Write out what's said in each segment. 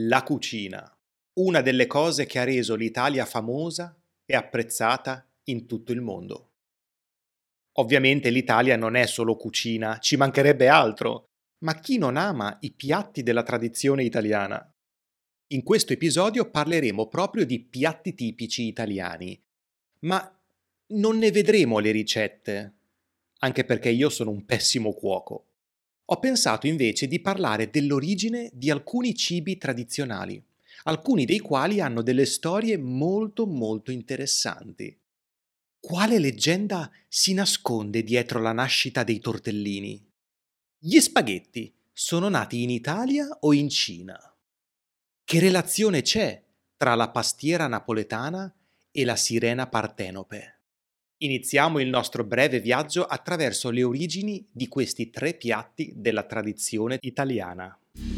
La cucina, una delle cose che ha reso l'Italia famosa e apprezzata in tutto il mondo. Ovviamente l'Italia non è solo cucina, ci mancherebbe altro, ma chi non ama i piatti della tradizione italiana? In questo episodio parleremo proprio di piatti tipici italiani, ma non ne vedremo le ricette, anche perché io sono un pessimo cuoco. Ho pensato invece di parlare dell'origine di alcuni cibi tradizionali, alcuni dei quali hanno delle storie molto molto interessanti. Quale leggenda si nasconde dietro la nascita dei tortellini? Gli spaghetti sono nati in Italia o in Cina? Che relazione c'è tra la pastiera napoletana e la sirena partenope? Iniziamo il nostro breve viaggio attraverso le origini di questi tre piatti della tradizione italiana.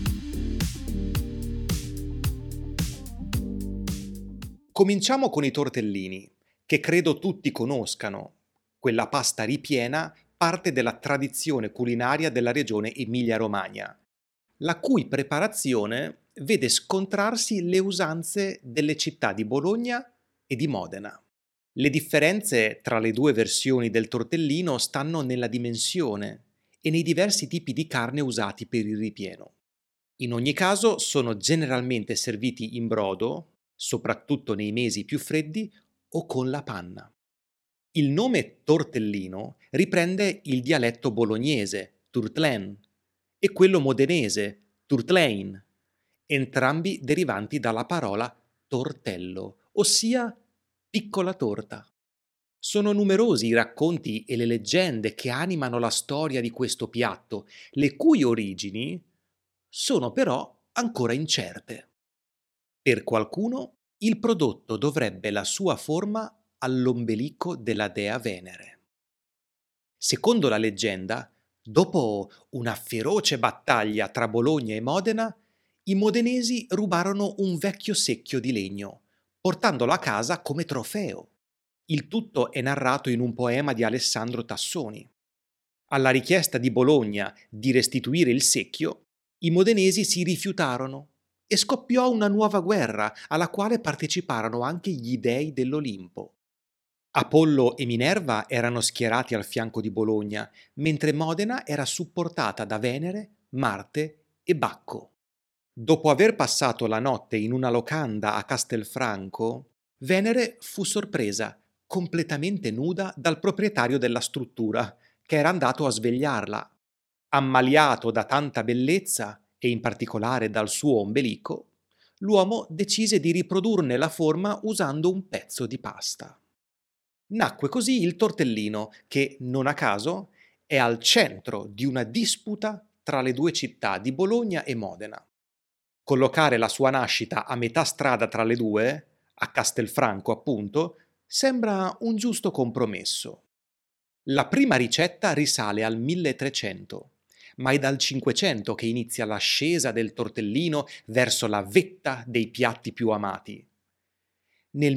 Cominciamo con i tortellini, che credo tutti conoscano. Quella pasta ripiena parte della tradizione culinaria della regione Emilia-Romagna, la cui preparazione vede scontrarsi le usanze delle città di Bologna e di Modena. Le differenze tra le due versioni del tortellino stanno nella dimensione e nei diversi tipi di carne usati per il ripieno. In ogni caso sono generalmente serviti in brodo, soprattutto nei mesi più freddi, o con la panna. Il nome tortellino riprende il dialetto bolognese, turtlen, e quello modenese, turtlein, entrambi derivanti dalla parola tortello, ossia piccola torta. Sono numerosi i racconti e le leggende che animano la storia di questo piatto, le cui origini sono però ancora incerte. Per qualcuno il prodotto dovrebbe la sua forma all'ombelico della dea Venere. Secondo la leggenda, dopo una feroce battaglia tra Bologna e Modena, i modenesi rubarono un vecchio secchio di legno, portandolo a casa come trofeo. Il tutto è narrato in un poema di Alessandro Tassoni. Alla richiesta di Bologna di restituire il secchio, i modenesi si rifiutarono e scoppiò una nuova guerra alla quale parteciparono anche gli dei dell'Olimpo. Apollo e Minerva erano schierati al fianco di Bologna, mentre Modena era supportata da Venere, Marte e Bacco. Dopo aver passato la notte in una locanda a Castelfranco, Venere fu sorpresa, completamente nuda, dal proprietario della struttura, che era andato a svegliarla. Ammaliato da tanta bellezza, e in particolare dal suo ombelico, l'uomo decise di riprodurne la forma usando un pezzo di pasta. Nacque così il tortellino, che, non a caso, è al centro di una disputa tra le due città di Bologna e Modena. Collocare la sua nascita a metà strada tra le due, a Castelfranco appunto, sembra un giusto compromesso. La prima ricetta risale al 1300, ma è dal 500 che inizia l'ascesa del tortellino verso la vetta dei piatti più amati. Nel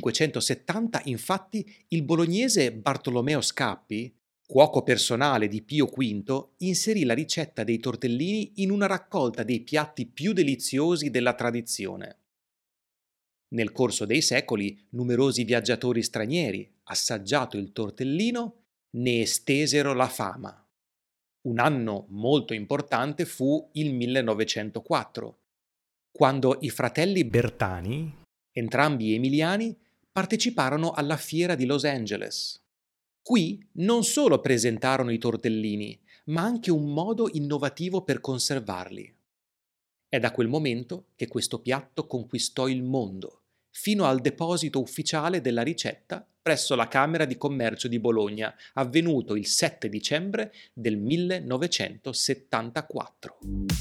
1570, infatti, il bolognese Bartolomeo Scappi, cuoco personale di Pio V, inserì la ricetta dei tortellini in una raccolta dei piatti più deliziosi della tradizione. Nel corso dei secoli, numerosi viaggiatori stranieri, assaggiato il tortellino, ne estesero la fama. Un anno molto importante fu il 1904, quando i fratelli Bertani, entrambi emiliani, parteciparono alla fiera di Los Angeles. Qui non solo presentarono i tortellini, ma anche un modo innovativo per conservarli. È da quel momento che questo piatto conquistò il mondo, fino al deposito ufficiale della ricetta presso la Camera di Commercio di Bologna, avvenuto il 7 dicembre del 1974.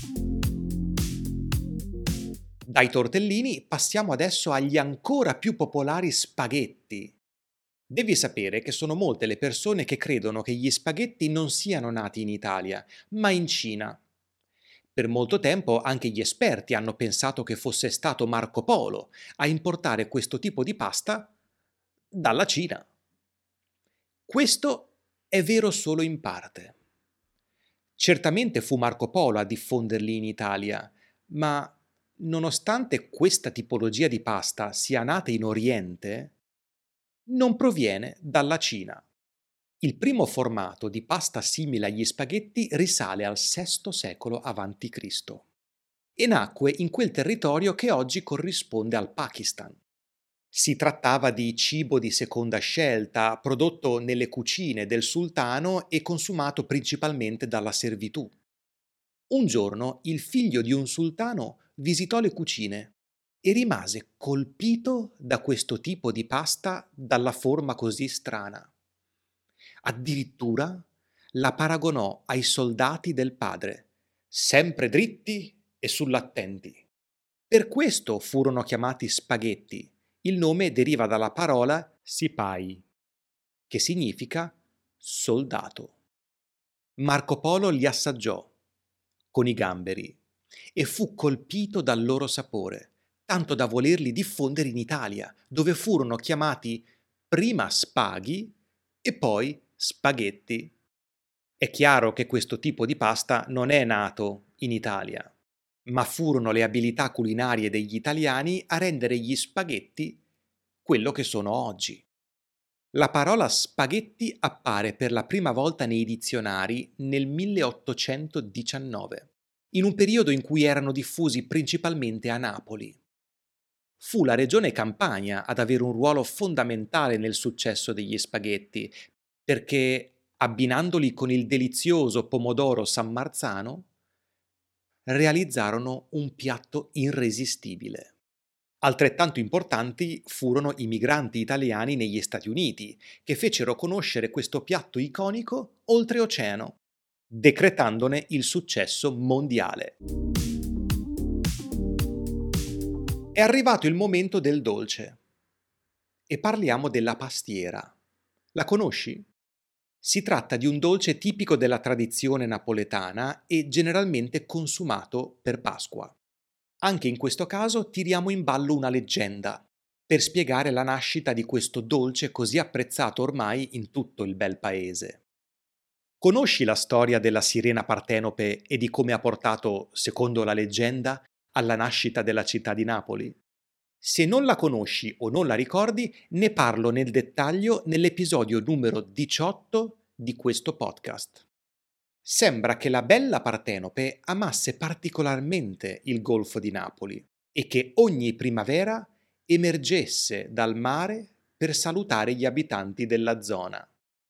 Dai tortellini passiamo adesso agli ancora più popolari spaghetti. Devi sapere che sono molte le persone che credono che gli spaghetti non siano nati in Italia, ma in Cina. Per molto tempo anche gli esperti hanno pensato che fosse stato Marco Polo a importare questo tipo di pasta dalla Cina. Questo è vero solo in parte. Certamente fu Marco Polo a diffonderli in Italia, ma nonostante questa tipologia di pasta sia nata in Oriente, non proviene dalla Cina. Il primo formato di pasta simile agli spaghetti risale al VI secolo a.C. e nacque in quel territorio che oggi corrisponde al Pakistan. Si trattava di cibo di seconda scelta, prodotto nelle cucine del sultano e consumato principalmente dalla servitù. Un giorno il figlio di un sultano visitò le cucine e rimase colpito da questo tipo di pasta dalla forma così strana. Addirittura la paragonò ai soldati del padre, sempre dritti e sull'attenti. Per questo furono chiamati spaghetti. Il nome deriva dalla parola sipai, che significa soldato. Marco Polo li assaggiò con i gamberi e fu colpito dal loro sapore, tanto da volerli diffondere in Italia, dove furono chiamati prima spaghi e poi spaghetti. È chiaro che questo tipo di pasta non è nato in Italia, ma furono le abilità culinarie degli italiani a rendere gli spaghetti quello che sono oggi. La parola spaghetti appare per la prima volta nei dizionari nel 1819, in un periodo in cui erano diffusi principalmente a Napoli. Fu la regione Campania ad avere un ruolo fondamentale nel successo degli spaghetti, perché abbinandoli con il delizioso pomodoro sammarzano, realizzarono un piatto irresistibile. Altrettanto importanti furono i migranti italiani negli Stati Uniti, che fecero conoscere questo piatto iconico oltreoceano, decretandone il successo mondiale. È arrivato il momento del dolce e parliamo della pastiera. La conosci? Si tratta di un dolce tipico della tradizione napoletana e generalmente consumato per Pasqua. Anche in questo caso tiriamo in ballo una leggenda per spiegare la nascita di questo dolce così apprezzato ormai in tutto il bel paese. Conosci la storia della sirena Partenope e di come ha portato, secondo la leggenda, alla nascita della città di Napoli? Se non la conosci o non la ricordi, ne parlo nel dettaglio nell'episodio numero 18 di questo podcast. Sembra che la bella Partenope amasse particolarmente il Golfo di Napoli e che ogni primavera emergesse dal mare per salutare gli abitanti della zona.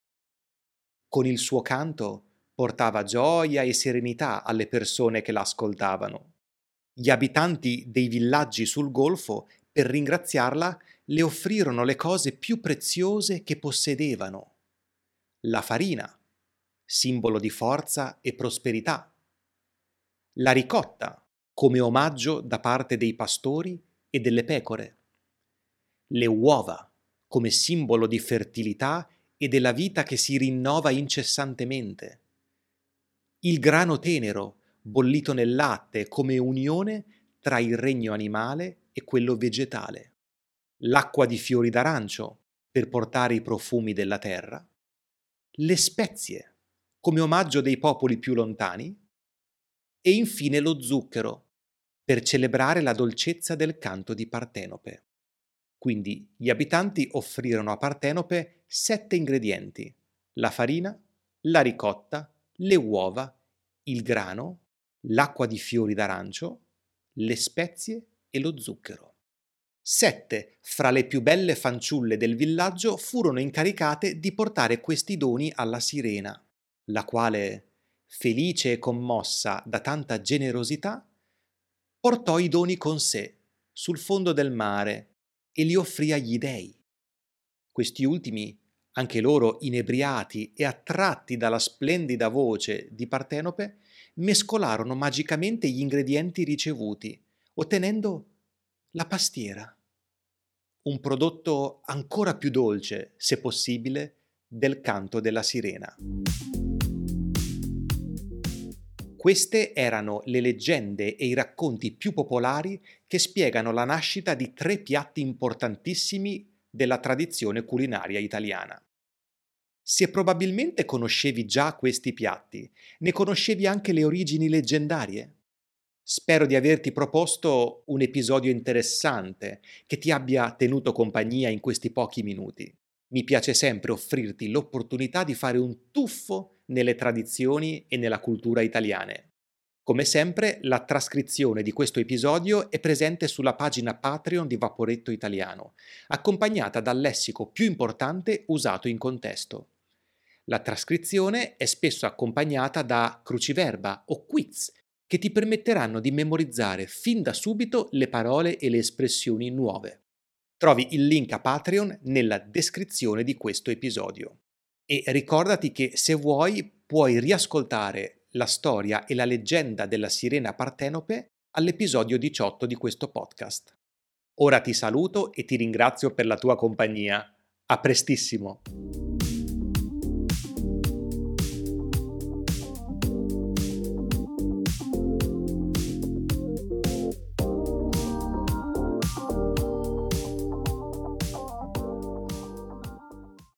Con il suo canto portava gioia e serenità alle persone che l'ascoltavano. Gli abitanti dei villaggi sul golfo, per ringraziarla, le offrirono le cose più preziose che possedevano: la farina, simbolo di forza e prosperità; la ricotta, come omaggio da parte dei pastori e delle pecore; le uova, come simbolo di fertilità e della vita che si rinnova incessantemente; il grano tenero, bollito nel latte come unione tra il regno animale e quello vegetale; l'acqua di fiori d'arancio, per portare i profumi della terra; le spezie, come omaggio dei popoli più lontani; e infine lo zucchero, per celebrare la dolcezza del canto di Partenope. Quindi gli abitanti offrirono a Partenope 7 ingredienti: la farina, la ricotta, le uova, il grano, l'acqua di fiori d'arancio, le spezie e lo zucchero. 7 fra le più belle fanciulle del villaggio furono incaricate di portare questi doni alla sirena, la quale, felice e commossa da tanta generosità, portò i doni con sé sul fondo del mare e li offrì agli dei. Questi ultimi, anche loro inebriati e attratti dalla splendida voce di Partenope, mescolarono magicamente gli ingredienti ricevuti, ottenendo la pastiera, un prodotto ancora più dolce, se possibile, del canto della sirena. Queste erano le leggende e i racconti più popolari che spiegano la nascita di 3 piatti importantissimi della tradizione culinaria italiana. Se probabilmente conoscevi già questi piatti, ne conoscevi anche le origini leggendarie? Spero di averti proposto un episodio interessante che ti abbia tenuto compagnia in questi pochi minuti. Mi piace sempre offrirti l'opportunità di fare un tuffo nelle tradizioni e nella cultura italiane. Come sempre, la trascrizione di questo episodio è presente sulla pagina Patreon di Vaporetto Italiano, accompagnata dal lessico più importante usato in contesto. La trascrizione è spesso accompagnata da cruciverba o quiz che ti permetteranno di memorizzare fin da subito le parole e le espressioni nuove. Trovi il link a Patreon nella descrizione di questo episodio. E ricordati che se vuoi puoi riascoltare la storia e la leggenda della sirena Partenope all'episodio 18 di questo podcast. Ora ti saluto e ti ringrazio per la tua compagnia. A prestissimo!